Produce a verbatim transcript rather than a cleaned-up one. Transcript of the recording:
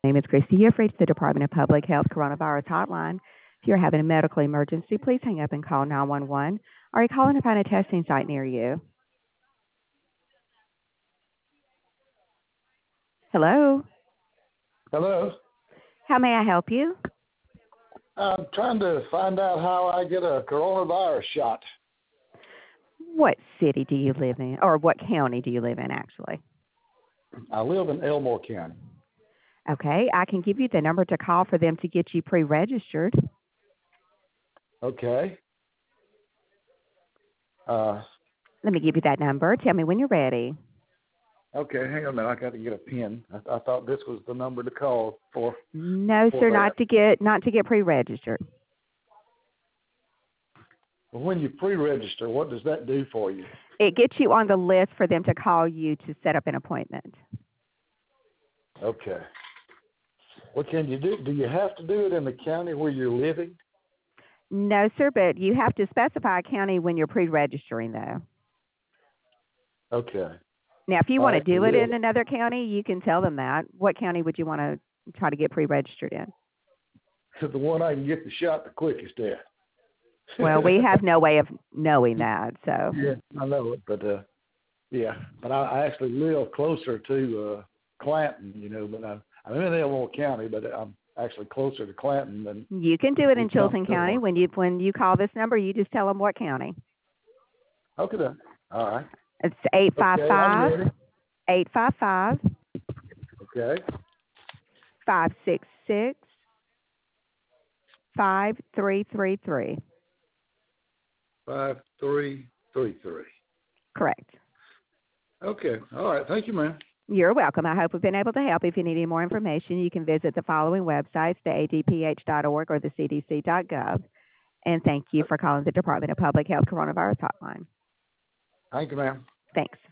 name is Christy. You're free to the Department of Public Health Coronavirus Hotline. If you're having a medical emergency, please hang up and call nine one one or you call in to find a testing site near you. Hello? Hello. How may I help you? I'm trying to find out how I get a coronavirus shot. What city do you live in, or what county do you live in, actually? I live in Elmore County. Okay, I can give you the number to call for them to get you pre-registered. Okay. Uh, Let me give you that number. Tell me when you're ready. okay, hang on a minute. I got to get a pen. I, I thought this was the number to call for. No, for sir, that. not to get not to get pre-registered. Well, when you pre-register, what does that do for you? It gets you on the list for them to call you to set up an appointment. Okay. What can you do? Do you have to do it in the county where you're living? No, sir, but you have to specify a county when you're pre-registering, though. Okay. Now, if you All want right, to do well, it yeah. in another county, you can tell them that. What county would you want to try to get pre-registered in? The one I can get the shot the quickest at. Well, we have no way of knowing that, so. Yeah, I know it, but uh, yeah, but I, I actually live closer to uh, Clanton, you know, but I, I'm in Elmore County, but I'm actually closer to Clanton than. You can do it in you come Chilton to County. one. When you when you call this number, you just tell them what county. Okay, then. All right. It's eight five Okay, I'm five, ready. eight five five, Okay. five six six, five three three three. Five three three three. Correct. Okay. All right. Thank you, ma'am. You're welcome. I hope we've been able to help. If you need any more information, you can visit the following websites, the A D P H dot org or the C D C dot gov. And thank you for calling the Department of Public Health Coronavirus Hotline. Thank you, ma'am. Thanks.